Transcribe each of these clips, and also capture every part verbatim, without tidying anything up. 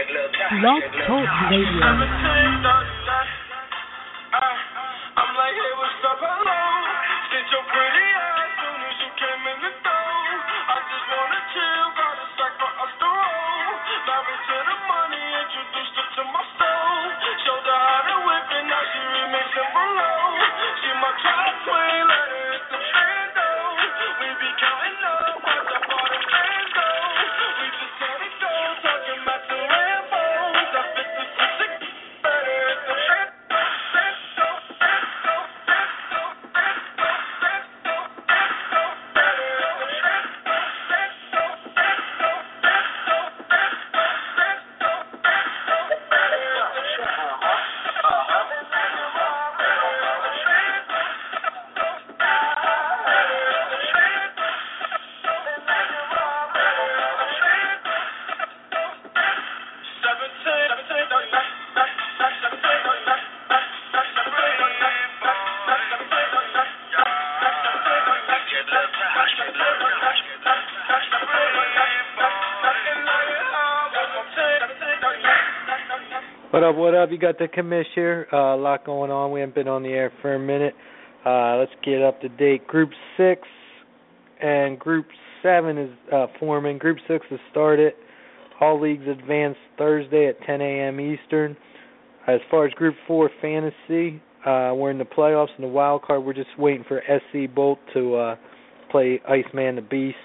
Blog Talk Radio. I'm like, hey, what's up, hello? Did your pretty ass soon as you came in the door? I just wanna chill, got a sack for us to roll. Married to the money, introduced her to my soul. Showed her how to whip it, now she remixing below. She my top queen, let her hit the bando. We be counting up, watch up all the bands go. We just let it go, talking about the Lambos. I fit the six, better hit the bando. What up, what up? You got the commish here. Uh, a lot going on. We haven't been on the air for a minute. Uh, let's get up to date. Group six and Group seven is uh, forming. Group six has started. All leagues advance Thursday at ten a.m. Eastern. As far as Group four fantasy, uh, we're in the playoffs and the wild card. We're just waiting for S C Bolt to uh, play Iceman the Beast,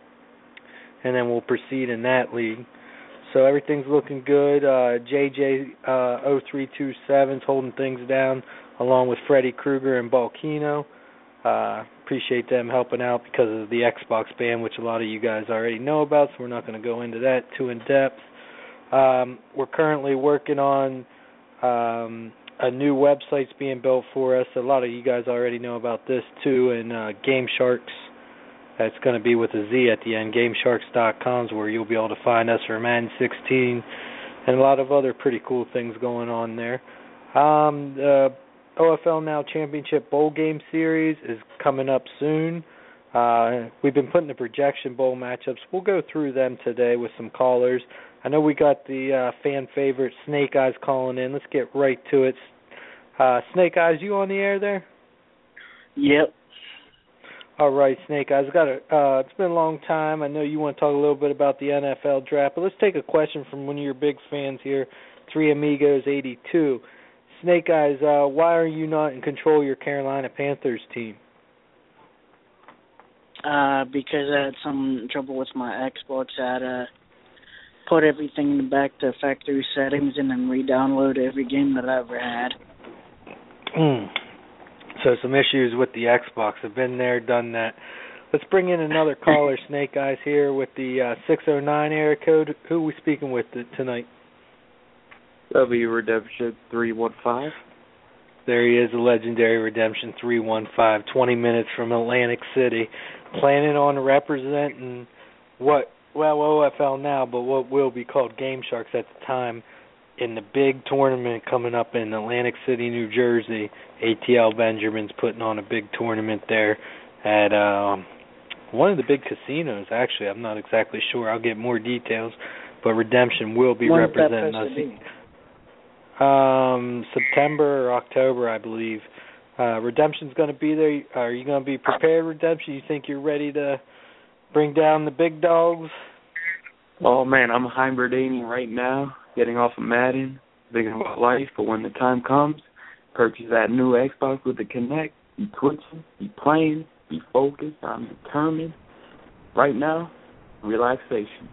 and then we'll proceed in that league. So everything's looking good. Uh, J J uh, oh three two seven is holding things down, along with Freddy Krueger and Balkino. Uh, appreciate them helping out because of the Xbox ban, which a lot of you guys already know about, so we're not going to go into that too in depth. Um, we're currently working on um, a new website's being built for us. A lot of you guys already know about this too, and uh, Game Sharks. That's going to be with a Z at the end. Game Sharks dot com is where you'll be able to find us for Madden sixteen and a lot of other pretty cool things going on there. Um, the O F L Now Championship Bowl Game Series is coming up soon. Uh, we've been putting the projection bowl matchups. We'll go through them today with some callers. I know we got the uh, fan favorite Snake Eyes calling in. Let's get right to it. Uh, Snake Eyes, you on the air there? Yep. All right, Snake Eyes. Got a, uh, it's been a long time. I know you want to talk a little bit about the N F L draft, but let's take a question from one of your big fans here, Three Amigos eighty-two. Snake Eyes, uh, why are you not in control of your Carolina Panthers team? Uh, because I had some trouble with my Xbox. I had to put everything back to factory settings and then re-download every game that I ever had. Hmm. So some issues with the Xbox. I've been there, done that. Let's bring in another caller, Snake Eyes, here with the uh, six oh nine area code. Who are we speaking with tonight? W Redemption three one five. There he is, the legendary Redemption three one five, twenty minutes from Atlantic City. Planning on representing what, well, O F L now, but what will be called Game Sharks at the time, in the big tournament coming up in Atlantic City, New Jersey. A T L Benjamin's putting on a big tournament there at um, one of the big casinos, actually. I'm not exactly sure. I'll get more details. But Redemption will be when representing us. Um, September or October, I believe. Uh, Redemption's going to be there. Are you going to be prepared, Redemption? You think you're ready to bring down the big dogs? Oh, man, I'm hibernating right now, getting off of Madden, thinking about life, but when the time comes, purchase that new Xbox with the Kinect, be twitching, be playing, be focused, I'm determined. Right now, relaxation.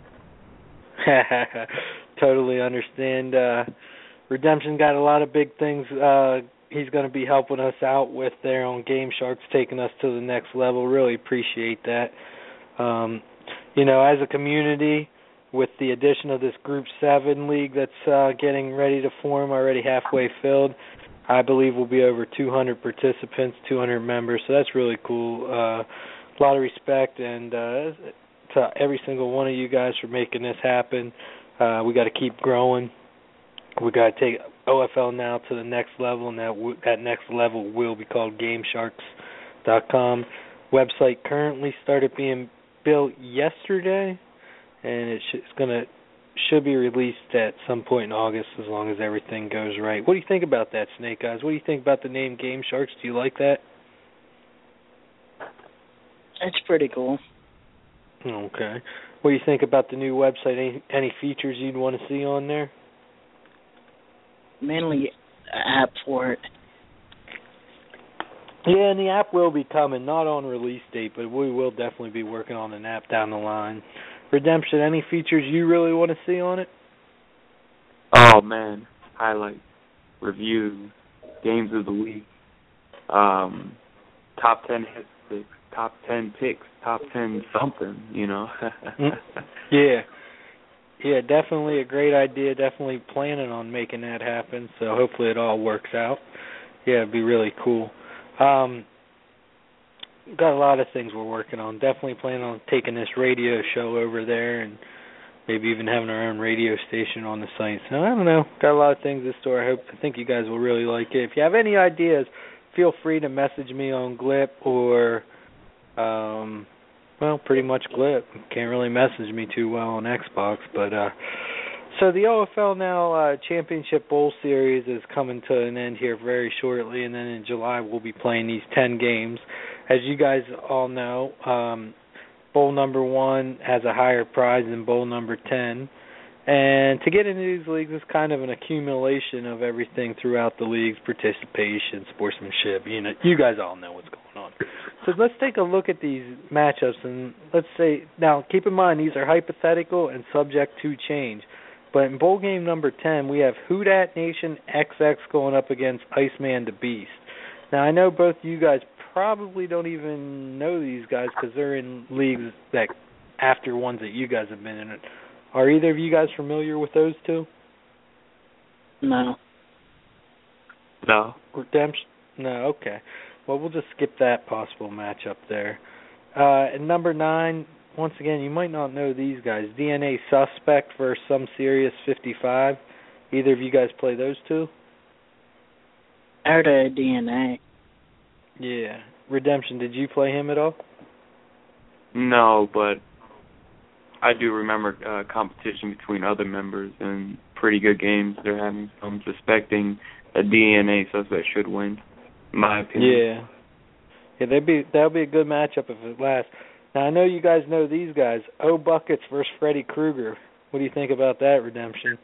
Totally understand. Uh, Redemption got a lot of big things uh, he's going to be helping us out with there on Game Sharks, taking us to the next level. Really appreciate that. Um, you know, as a community, with the addition of this Group seven league that's uh, getting ready to form, already halfway filled, I believe we'll be over two hundred participants, two hundred members, so that's really cool. Uh, a lot of respect, and uh, to every single one of you guys for making this happen. Uh, we got to keep growing. We got to take O F L Now to the next level, and that w- that next level will be called Game Sharks dot com. Website currently started being built yesterday, and it's going to should be released at some point in August as long as everything goes right. What do you think about that, Snake Eyes? What do you think about the name Game Sharks? Do you like that? It's pretty cool. Okay. What do you think about the new website? Any, any features you'd want to see on there? Mainly an app for it. Yeah, and the app will be coming, not on release date, but we will definitely be working on an app down the line. Redemption, any features you really want to see on it? Oh, man. Highlights, reviews, games of the week, um, top ten hit picks, top ten picks, top ten something, you know. Yeah. Yeah, definitely a great idea. Definitely planning on making that happen, so hopefully it all works out. Yeah, it'd be really cool. Um, got a lot of things we're working on. Definitely planning on taking this radio show over there and maybe even having our own radio station on the site. So I don't know. Got a lot of things in store. I hope I think you guys will really like it. If you have any ideas, feel free to message me on Glip or um well, pretty much Glip. Can't really message me too well on Xbox, but uh so the O F L now uh, Championship Bowl Series is coming to an end here very shortly, and then in July we'll be playing these ten games. As you guys all know, um, Bowl number one has a higher prize than Bowl number ten, and to get into these leagues is kind of an accumulation of everything throughout the league's participation, sportsmanship. You know, you guys all know what's going on. So let's take a look at these matchups, and let's say, now keep in mind these are hypothetical and subject to change. But in bowl game number ten, we have Houdat Nation X X going up against Iceman the Beast. Now, I know both you guys probably don't even know these guys because they're in leagues that after ones that you guys have been in. Are either of you guys familiar with those two? No. No. Redemption? No, okay. Well, we'll just skip that possible matchup there. Uh, and number nine, once again, you might not know these guys. D N A Suspect versus Some Serious fifty-five. Either of you guys play those two? I heard of D N A. Yeah. Redemption, did you play him at all? No, but I do remember uh, competition between other members and pretty good games they're having. So I'm suspecting a D N A Suspect should win, in my opinion. Yeah. Yeah, that'd be, that'll be a good matchup if it lasts. Now, I know you guys know these guys. O Buckets versus Freddy Krueger. What do you think about that, Redemption?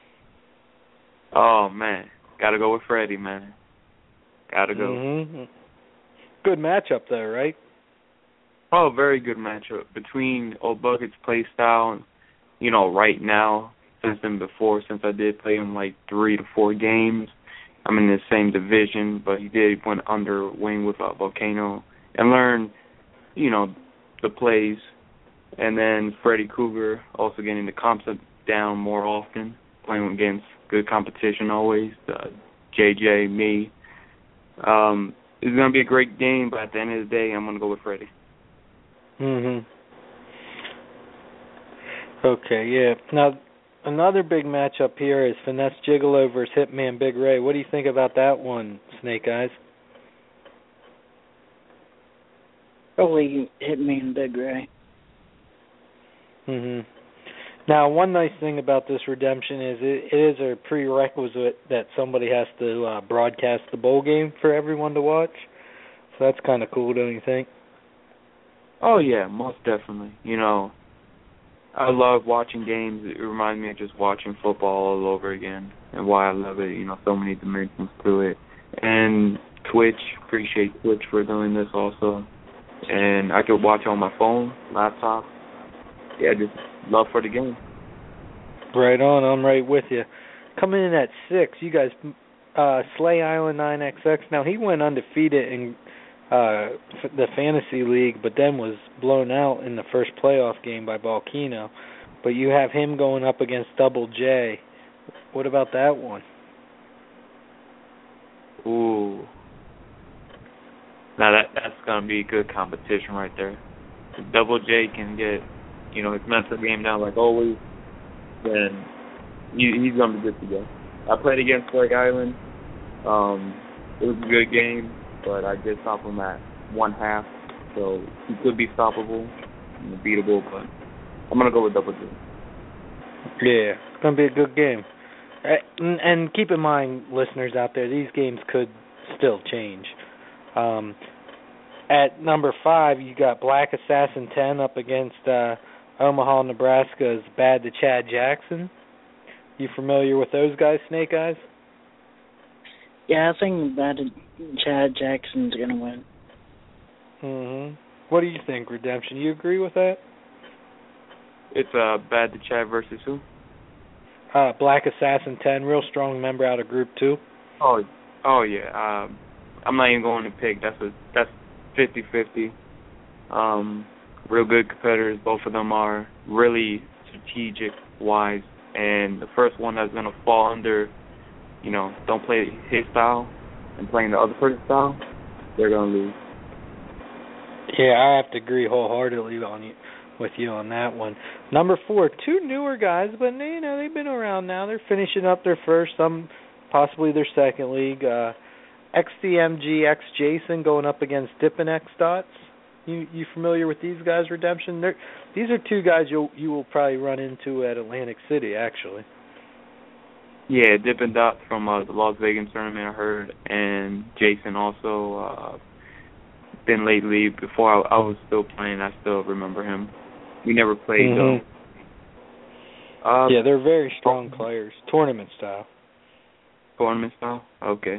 Oh, man. Got to go with Freddy, man. Got to go. Mm-hmm. Good matchup, though, right? Oh, very good matchup. Between O Buckets' play style, you know, right now, since then before, since I did play him like three to four games, I'm in the same division, but he did went under wing with uh, Volcano and learn, you know, the plays. And then Freddy Krueger also getting the concept down more often, playing against good competition always, uh, J J, me. Um, it's going to be a great game, but at the end of the day, I'm going to go with Freddy. Mm-hmm. Okay, yeah. Now, another big matchup here is Finesse Gigolo versus Hitman Big Ray. What do you think about that one, Snake Eyes? Probably Hitman Big Ray. Mm-hmm. Now, one nice thing about this Redemption is it, it is a prerequisite that somebody has to uh, broadcast the bowl game for everyone to watch. So that's kind of cool, don't you think? Oh, yeah, most definitely. You know, I love watching games. It reminds me of just watching football all over again and why I love it. You know, so many dimensions to it. And Twitch, appreciate Twitch for doing this also. And I could watch on my phone, laptop. Yeah, just love for the game. Right on, I'm right with you. Coming in at six, you guys, uh, Slay Island nine X X. Now, he went undefeated in uh, the Fantasy League, but then was blown out in the first playoff game by Volcano. But you have him going up against Double J. What about that one? Ooh. Now, that that's going to be good competition right there. If Double J can get, you know, his mental game down like always, then he, he's going to be good to go. I played against Slay Island. Um, it was a good game, but I did stop him at one half, so he could be stoppable and beatable, but I'm going to go with Double J. Yeah, it's going to be a good game. And, and keep in mind, listeners out there, these games could still change. Um, at number five, you got Black Assassin ten up against uh, Omaha, Nebraska's Bad to Chad Jackson. You familiar with those guys, Snake Eyes? Yeah, I think Bad to Chad Jackson's going to win. Mm-hmm. What do you think, Redemption? You agree with that? It's uh, Bad to Chad versus who? Uh, Black Assassin ten, real strong member out of Group two. Oh, oh yeah. Um, I'm not even going to pick. That's a that's fifty-fifty. Um, real good competitors. Both of them are really strategic wise. And the first one that's going to fall under, you know, don't play his style and playing the other person's style, they're going to lose. Yeah, I have to agree wholeheartedly on you, with you on that one. Number four, two newer guys, but you know they've been around now. They're finishing up their first, some possibly their second league. Uh, X D M G X Jason going up against Dippin' X Dots. You you familiar with these guys, Redemption? They're, these are two guys you you will probably run into at Atlantic City, actually. Yeah, Dippin' Dots from uh, the Las Vegas tournament, I heard, and Jason also uh, been lately. Before I, I was still playing, I still remember him. We never played mm-hmm. though. Uh, yeah, they're very strong players, tournament style. Tournament style, okay.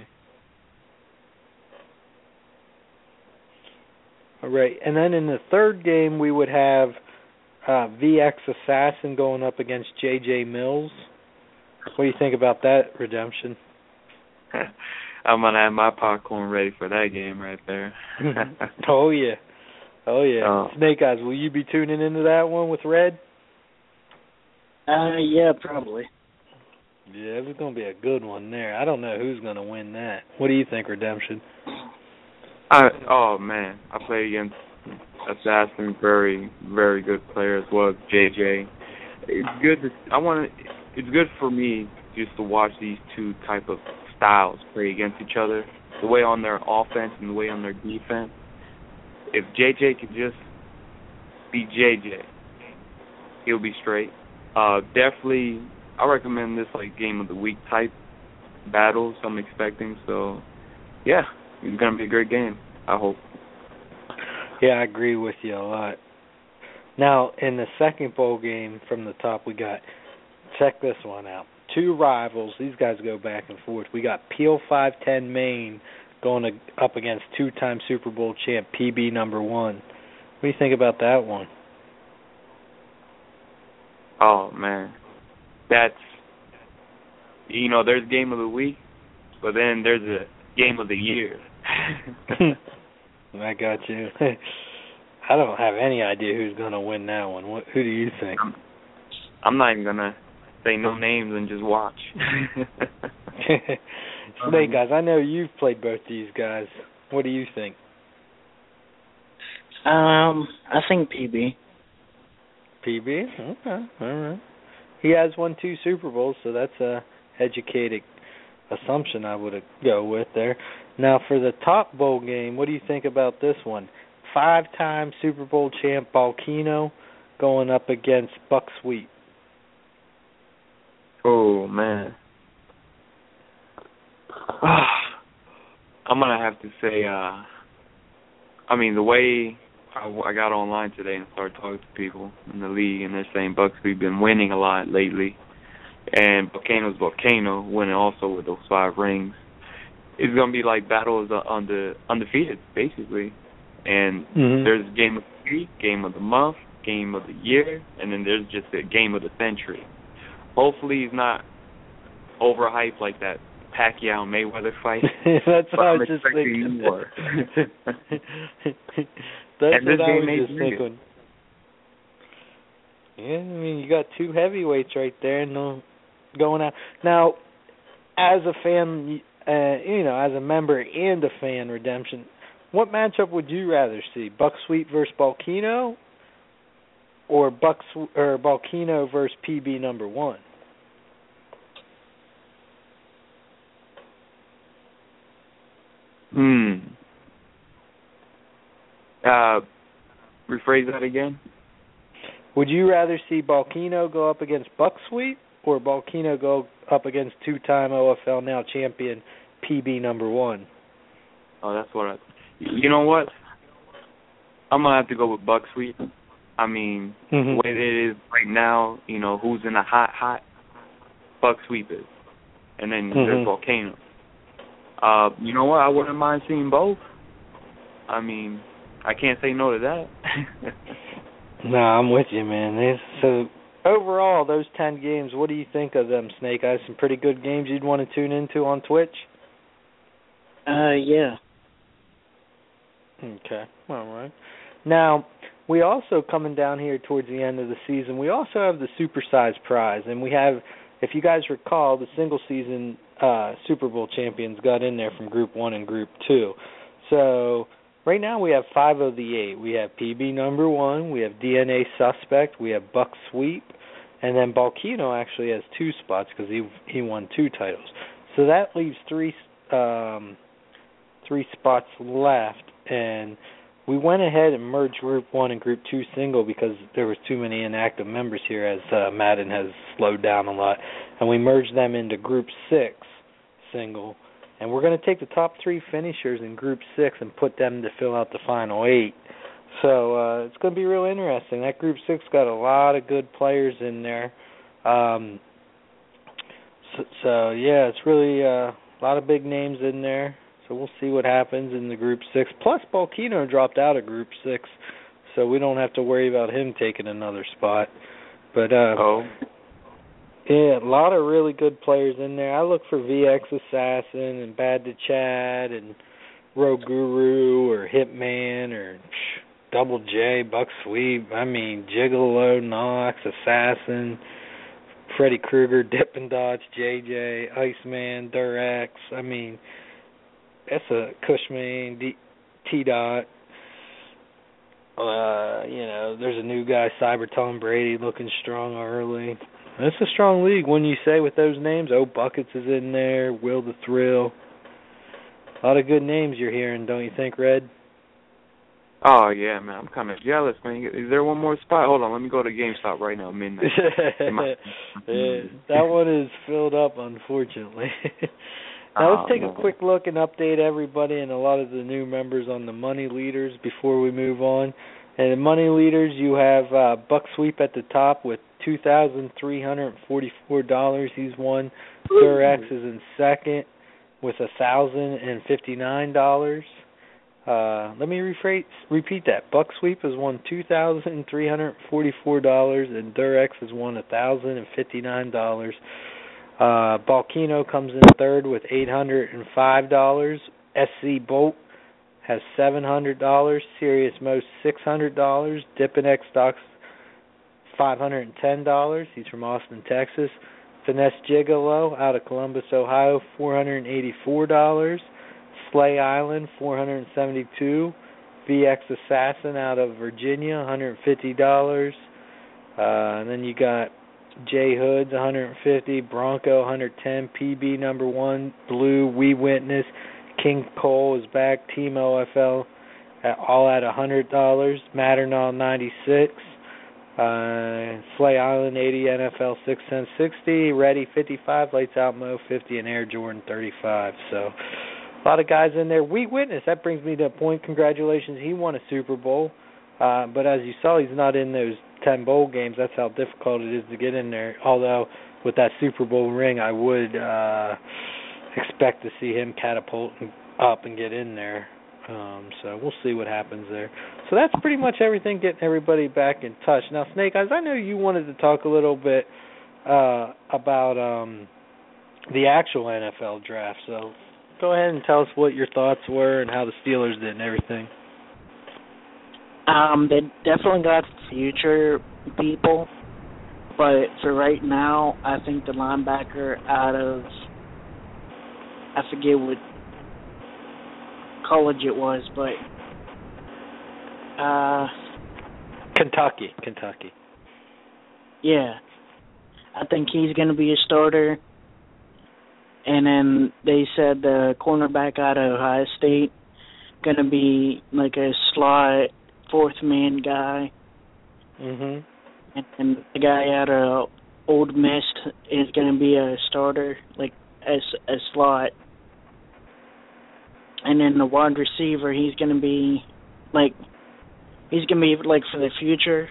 All right, and then in the third game we would have uh, V X Assassin going up against J J Mills. What do you think about that, Redemption? I'm going to have my popcorn ready for that game right there. oh, yeah. Oh, yeah. Uh, Snake Eyes, will you be tuning into that one with Red? Uh, yeah, probably. Yeah, it's going to be a good one there. I don't know who's going to win that. What do you think, Redemption? I, oh, man. I played against Assassin, very, very good player as well as J J. It's good to, I want to, it's good for me just to watch these two type of styles play against each other, the way on their offense and the way on their defense. If J J could just be J J, he'll be straight. Uh, definitely, I recommend this like game of the week type battles I'm expecting. So, yeah, it's gonna be a great game, I hope. Yeah, I agree with you a lot. Now, in the second bowl game from the top, we got, check this one out. Two rivals. These guys go back and forth. We got Peel five ten Maine going to, up against two-time Super Bowl champ P B number one. What do you think about that one? Oh, man. That's, you know, there's game of the week, but then there's a game of the year. I got you. I don't have any idea who's going to win that one. What, who do you think? I'm, I'm not even going to say no names and just watch. Snake Guys, I know you've played both these guys. What do you think? Um, I think P B. P B? Okay, all right. He has won two Super Bowls, so that's a educated assumption I would go with there. Now, for the top bowl game, what do you think about this one? Five-time Super Bowl champ Balkino going up against Buck Sweet. Oh, man. I'm going to have to say, uh, I mean, the way I, I got online today and started talking to people in the league, and they're saying Buck Sweet been winning a lot lately. And Volcano's Volcano, winning also with those five rings. It's going to be like battles on the undefeated, basically. And mm-hmm. there's game of the week, game of the month, game of the year, and then there's just a game of the century. Hopefully he's not overhyped like that Pacquiao Mayweather fight. That's what I was just thinking. More. That's and what I was made just thinking. Yeah, I mean, you got two heavyweights right there, and no going out. Now, as a fan, uh, you know, as a member and a fan, Redemption, what matchup would you rather see? Buck Sweet versus Balkino, or Buck or Balkino versus P B number one? Hmm. Uh, rephrase that again. would you rather see Balkino go up against Buck Sweep or Balkino go up against two-time O F L now champion P B number one? Oh, that's what I... You know what? I'm going to have to go with Buck Sweep. I mean, mm-hmm. the way it is right now, you know, who's in a hot, hot, Buck Sweep is. And then mm-hmm. there's Volcano. Uh, you know what? I wouldn't mind seeing both. I mean, I can't say no to that. No, I'm with you, man. It's, so, overall, those ten games, what do you think of them, Snake Eyes? Some pretty good games you'd want to tune into on Twitch? Uh, yeah. Okay, all right. Now, we also, coming down here towards the end of the season, we also have the Supersize Prize, and we have, if you guys recall, the single-season uh, Super Bowl champions got in there from Group one and Group two. So, right now we have five of the eight. We have P B number one, we have D N A Suspect, we have Buck Sweep, and then Balkino actually has two spots because he he won two titles. So that leaves three um, three spots left, and we went ahead and merged Group one and Group two single because there was too many inactive members here as uh, Madden has slowed down a lot, and we merged them into Group six single. And we're going to take the top three finishers in Group six and put them to fill out the final eight. So uh, it's going to be real interesting. That Group six got a lot of good players in there. Um, so, so, yeah, it's really uh, a lot of big names in there. So we'll see what happens in the Group six. Plus, Balkino dropped out of Group six, so we don't have to worry about him taking another spot. But uh, oh. Yeah, a lot of really good players in there. I look for V X Assassin and Bad to Chad and Rogue Guru or Hitman or psh, Double J, Buck Sweep. I mean, Gigolo, Nox, Assassin, Freddy Krueger, Dip and Dodge, J J, Iceman, Durex. I mean, that's a Cushman, D- T-Dot. Uh, you know, there's a new guy, Cyber Tom Brady, looking strong early. It's a strong league, wouldn't you say, with those names? Oh, Buckets is in there, Will the Thrill. A lot of good names you're hearing, don't you think, Red? Oh, yeah, man. I'm kind of jealous, man. Is there one more spot? Hold on. Let me go to GameStop right now, midnight. Yeah, that one is filled up, unfortunately. Now, let's take a quick look and update everybody and a lot of the new members on the money leaders before we move on. And the money leaders, you have uh, Buck Sweep at the top with two thousand three hundred forty-four dollars. He's won. Durex is in second with one thousand fifty-nine dollars. Uh, let me rephrase, repeat that. Buck Sweep has won two thousand three hundred forty-four dollars, and Durex has won one thousand fifty-nine dollars. Uh, Balkino comes in third with eight hundred five dollars. S C Bolt has seven hundred dollars. Serious Most six hundred dollars. Dippin' X Stocks five hundred ten dollars. He's from Austin, Texas. Finesse Gigolo out of Columbus, Ohio, four hundred eighty-four dollars. Slay Island, four hundred seventy-two dollars. V X Assassin out of Virginia, one hundred fifty dollars. Uh, and then you got J Hoods, one hundred fifty dollars. Bronco, one hundred ten dollars. P B number one. Blue, We Witness. King Cole is back. Team O F L, at, all at one hundred dollars. Matternaw, ninety-six dollars. Uh, Slay Island, eighty dollars. N F L, six cents, sixty. Ready, fifty-five dollars. Lights Out Mo, fifty dollars. And Air Jordan, thirty-five dollars. So, a lot of guys in there. We Witness, that brings me to a point. Congratulations. He won a Super Bowl. Uh, but as you saw, he's not in those ten bowl games. That's how difficult it is to get in there. Although, with that Super Bowl ring, I would uh, expect to see him catapult up and get in there. Um, so we'll see what happens there. So that's pretty much everything, getting everybody back in touch. Now, Snake Eyes, I know you wanted to talk a little bit uh, about um, the actual N F L draft. So go ahead and tell us what your thoughts were and how the Steelers did and everything. Um, they definitely got future people, but for right now, I think the linebacker out of, I forget what college it was, but uh, Kentucky, Kentucky. Yeah, I think he's going to be a starter. And then they said the cornerback out of Ohio State going to be like a slot fourth man guy. Mhm. and, and the guy out of Old Miss is going to be a starter, like as a slot. And then the wide receiver, he's going to be like he's going to be like for the future.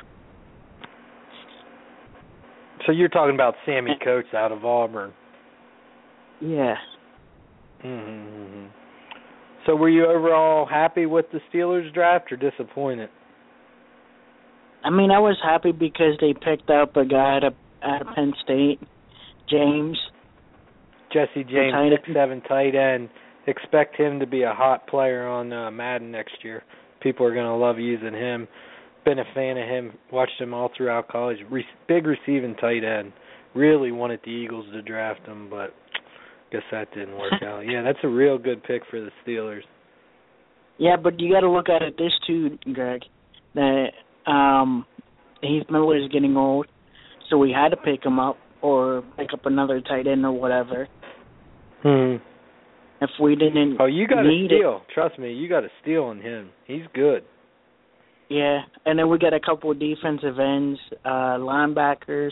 So you're talking about Sammy Coates out of Auburn. Yeah. Mm-hmm. So were you overall happy with the Steelers draft or disappointed? I mean, I was happy because they picked up a guy out of, out of Penn State, James. Jesse James, six seven tight end. Expect him to be a hot player on uh, Madden next year. People are going to love using him. Been a fan of him. Watched him all throughout college. Re- big receiving tight end. Really wanted the Eagles to draft him, but guess that didn't work out. Yeah, that's a real good pick for the Steelers. Yeah, but you got to look at it this too, Greg. That um, Heath Miller is getting old, so we had to pick him up or pick up another tight end or whatever. Hmm. If we didn't, oh, you got to steal. It. Trust me, you got to steal on him. He's good. Yeah, and then we got a couple of defensive ends, uh, linebackers,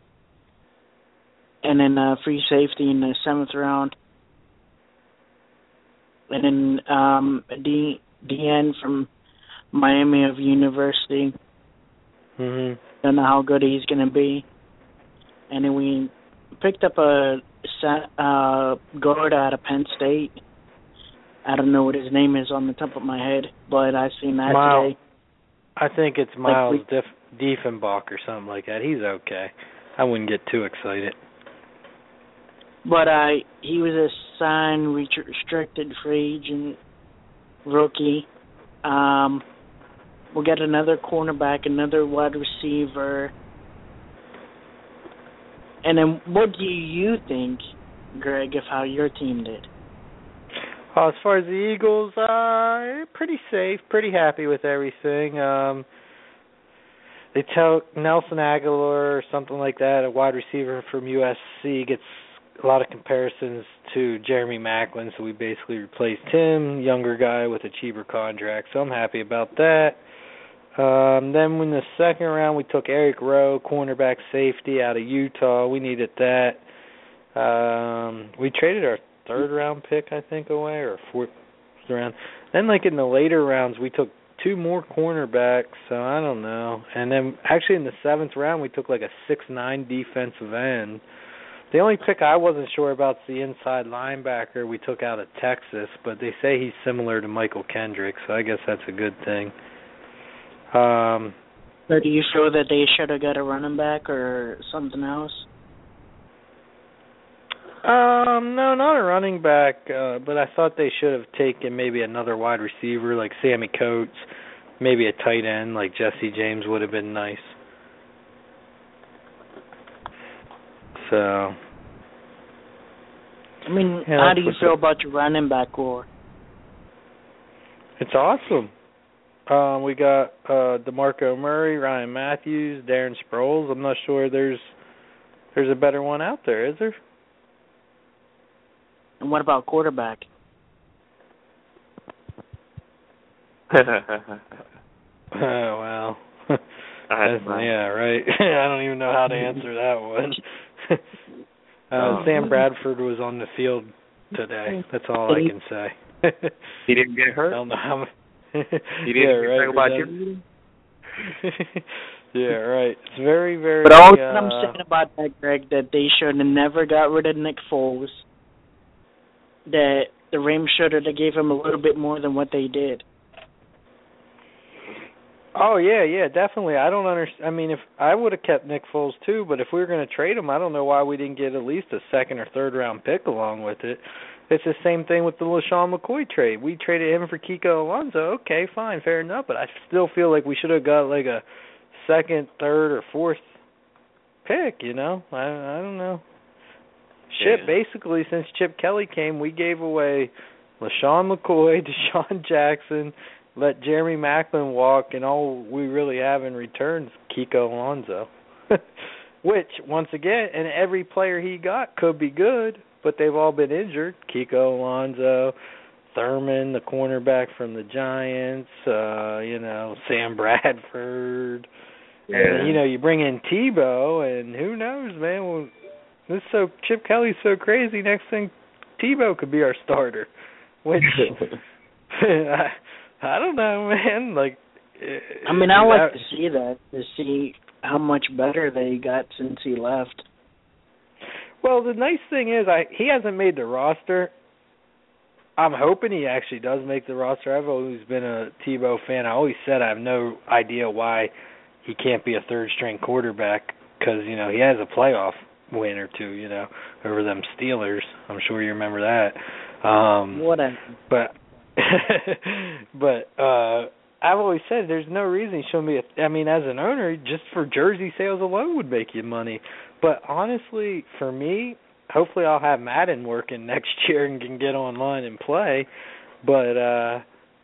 and then uh, free safety in the seventh round, and then um, D D N from Miami of University. Mhm. Don't know how good he's gonna be, and then we picked up a uh, guard out of Penn State. I don't know what his name is on the top of my head, but I seen that Miles, today. I think it's Miles like we, Dief, Diefenbach or something like that. He's okay. I wouldn't get too excited. But uh, he was a signed restricted free agent rookie. Um, we'll get another cornerback, another wide receiver. And then what do you think, Greg, of how your team did? Uh, as far as the Eagles, uh, pretty safe, pretty happy with everything. Um, they took Nelson Aguilar or something like that, a wide receiver from U S C, gets a lot of comparisons to Jeremy Maclin, so we basically replaced him, younger guy with a cheaper contract, so I'm happy about that. Um, then in the second round, we took Eric Rowe, cornerback safety out of Utah. We needed that. Um, we traded our third round pick, I think, away, or fourth round. Then, like in the later rounds, we took two more cornerbacks, so I don't know. And then, actually, in the seventh round, we took like a six nine defensive end. The only pick I wasn't sure about is the inside linebacker we took out of Texas, but they say he's similar to Michael Kendrick, so I guess that's a good thing. Um, so do you feel that they should have got a running back or something else? Um, no, not a running back, uh, but I thought they should have taken maybe another wide receiver like Sammy Coates, maybe a tight end like Jesse James would have been nice. So, I mean, yeah, how do you feel about your running back core? It's awesome. Um, we got uh, DeMarco Murray, Ryan Matthews, Darren Sproles. I'm not sure there's there's a better one out there, is there? And what about quarterback? Oh, well. That's, yeah, right. I don't even know how to answer that one. uh, Sam Bradford was on the field today. That's all I can say. He didn't get hurt? I don't know how much. You didn't yeah, right, talk about you? Yeah, right. It's very, very... But all uh, I'm saying about that, Greg, that they should have never got rid of Nick Foles. That the Rams should have gave him a little bit more than what they did. Oh, yeah, yeah, definitely. I don't understand. I mean, if I would have kept Nick Foles, too, but if we were going to trade him, I don't know why we didn't get at least a second or third round pick along with it. It's the same thing with the LaShawn McCoy trade. We traded him for Kiko Alonso. Okay, fine, fair enough, but I still feel like we should have got like a second, third, or fourth pick, you know? I, I don't know. Shit, yeah. Basically, since Chip Kelly came, we gave away LaShawn McCoy, Deshaun Jackson, let Jeremy Maclin walk, and all we really have in return is Kiko Alonso. Which, once again, and every player he got could be good, but they've all been injured. Kiko Alonso, Thurman, the cornerback from the Giants, uh, you know, Sam Bradford, And, you know, you bring in Tebow, and who knows, man? Well, this so Chip Kelly's so crazy. Next thing, Tebow could be our starter. Which I, I don't know, man. Like, I mean, I like that, to see that to see how much better they got since he left. Well, the nice thing is, I he hasn't made the roster. I'm hoping he actually does make the roster. I've always been a Tebow fan. I always said I have no idea why he can't be a third-string quarterback because, you know, he has a playoff win or two, you know, over them Steelers. I'm sure you remember that. Um, Whatever. But, but uh, I've always said there's no reason he shouldn't be a, I mean, as an owner, just for jersey sales alone would make you money. But honestly, for me, hopefully I'll have Madden working next year and can get online and play. But uh,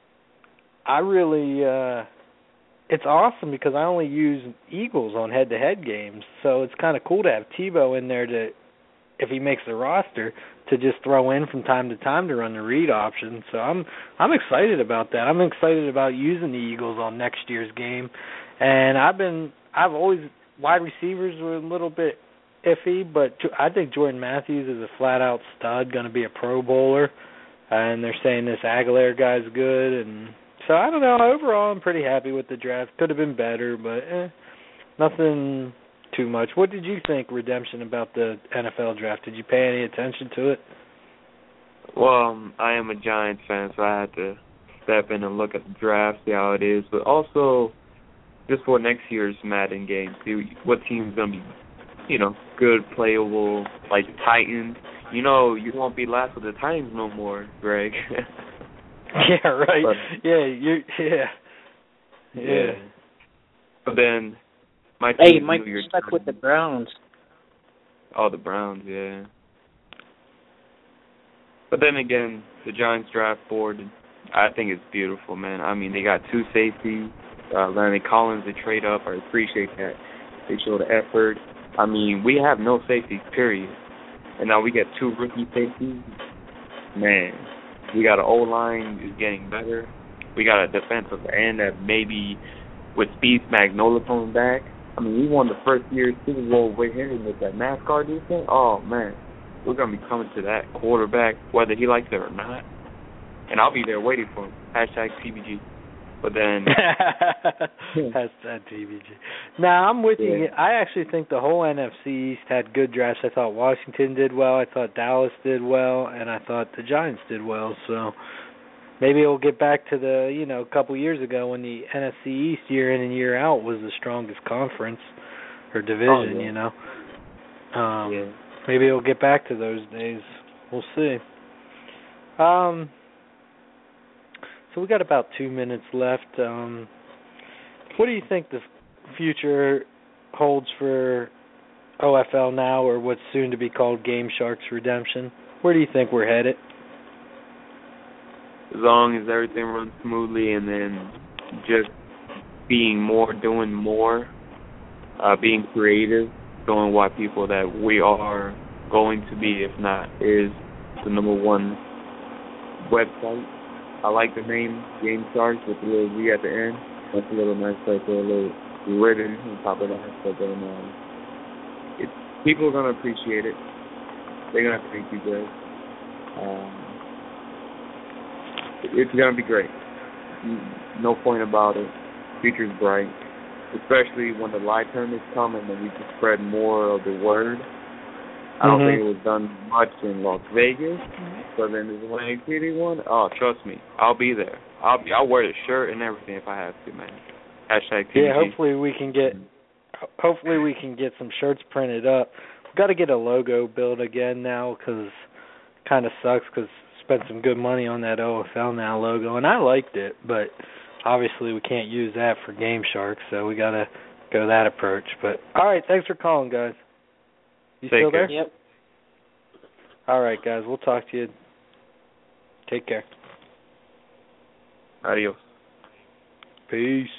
I really, uh, it's awesome because I only use Eagles on head-to-head games. So it's kind of cool to have Tebow in there to, if he makes the roster, to just throw in from time to time to run the read option. So I'm I'm excited about that. I'm excited about using the Eagles on next year's game. And I've been, I've always, wide receivers were a little bit iffy, but I think Jordan Matthews is a flat-out stud, going to be a Pro Bowler, and they're saying this Aguilar guy's good, and so I don't know. Overall, I'm pretty happy with the draft. Could have been better, but eh, nothing too much. What did you think, Redemption, about the N F L draft? Did you pay any attention to it? Well, um, I am a Giants fan, so I had to step in and look at the draft, see how it is, but also just for next year's Madden game, see what team's going to be, you know, good, playable, like the Titans. You know, you won't be last with the Titans no more, Greg. Yeah, right. But, yeah, you yeah. Yeah. Yeah. But then my Hey, team you might New be Year's stuck with the Browns. Oh, the Browns, yeah. But then again, the Giants draft board, I think it's beautiful, man. I mean, they got two safeties. Uh, Landon Collins, they trade up. I appreciate that. They show the effort. I mean, we have no safeties, period. And now we get two rookie safeties. Man, we got an O-line is getting better. We got a defensive end that maybe with Speed Magnola coming back. I mean, we won the first year Super Bowl with him with that NASCAR defense. Oh, man. We're going to be coming to that quarterback, whether he likes it or not. And I'll be there waiting for him. Hashtag T B G. But then... Hashtag T B G. Now, I'm with yeah. you. I actually think the whole N F C East had good drafts. I thought Washington did well. I thought Dallas did well. And I thought the Giants did well. So maybe we'll get back to the, you know, a couple years ago when the N F C East year in and year out was the strongest conference or division, oh, yeah. you know. Um, yeah. Maybe we'll get back to those days. We'll see. Um... So we got about two minutes left. Um, what do you think the future holds for O F L now, or what's soon to be called Game Sharks Redemption? Where do you think we're headed? As long as everything runs smoothly and then just being more, doing more, uh, being creative, showing what people that we are going to be, if not, is the number one website. I like the name Game Sharks with a little Z at the end. That's a little nice, like a little ribbon on top of that. But then, um, it, people are gonna appreciate it. They're gonna thank you, guys. Um, it's gonna be great. No point about it. Future's bright, especially when the live tournaments come and then we can spread more of the word. I don't mm-hmm. think it was done much in Las Vegas, but then this Atlantic City one, oh, trust me, I'll be there. I'll be, I'll wear the shirt and everything if I have to, man. Hashtag T V G. Yeah, hopefully we can get, hopefully we can get some shirts printed up. We've got to get a logo built again now because it kind of sucks because spent some good money on that O F L Now logo, and I liked it, but obviously we can't use that for Game Sharks, so we got to go that approach. But all right, thanks for calling, guys. You Take still care. there? Yep. All right, guys. We'll talk to you. Take care. Adios. Peace.